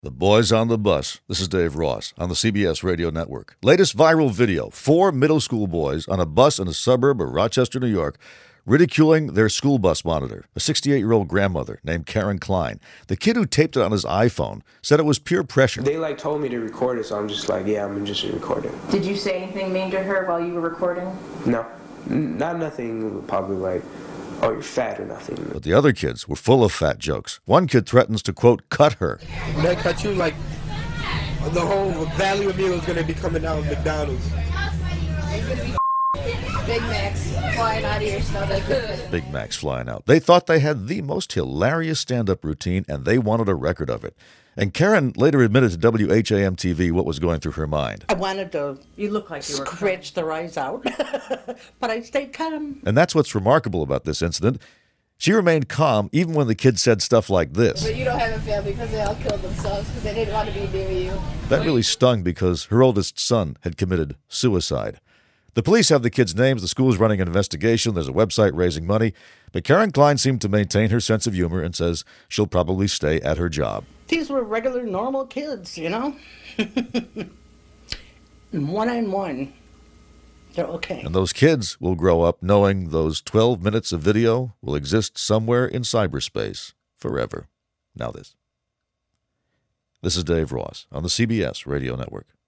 The Boys on the Bus. This is Dave Ross on the CBS Radio Network. Latest viral video. 4 middle school boys on a bus in a suburb of Rochester, New York, ridiculing their school bus monitor, a 68-year-old grandmother named Karen Klein. The kid who taped it on his iPhone said it was peer pressure. They told me to record it, so I'm just like, yeah, I'm just recording. Did you say anything mean to her while you were recording? No, not nothing probably like, oh, you're fat or nothing. But the other kids were full of fat jokes. One kid threatens to, quote, cut her. When they cut you, like, the whole value meal is going to be coming out of McDonald's. Big Macs flying out of your stomach. Big Macs flying out. They thought they had the most hilarious stand-up routine, and they wanted a record of it. And Karen later admitted to WHAM-TV what was going through her mind. I wanted to You look like you were scratch their eyes out, but I stayed calm. And that's what's remarkable about this incident. She remained calm even when the kids said stuff like this. But you don't have a family because they all killed themselves because they didn't want to be near you. That really stung because her oldest son had committed suicide. The police have the kids' names. The school is running an investigation. There's a website raising money. But Karen Klein seemed to maintain her sense of humor and says she'll probably stay at her job. These were regular, normal kids, you know? And one-on-one, they're okay. And those kids will grow up knowing those 12 minutes of video will exist somewhere in cyberspace forever. Now this. This is Dave Ross on the CBS Radio Network.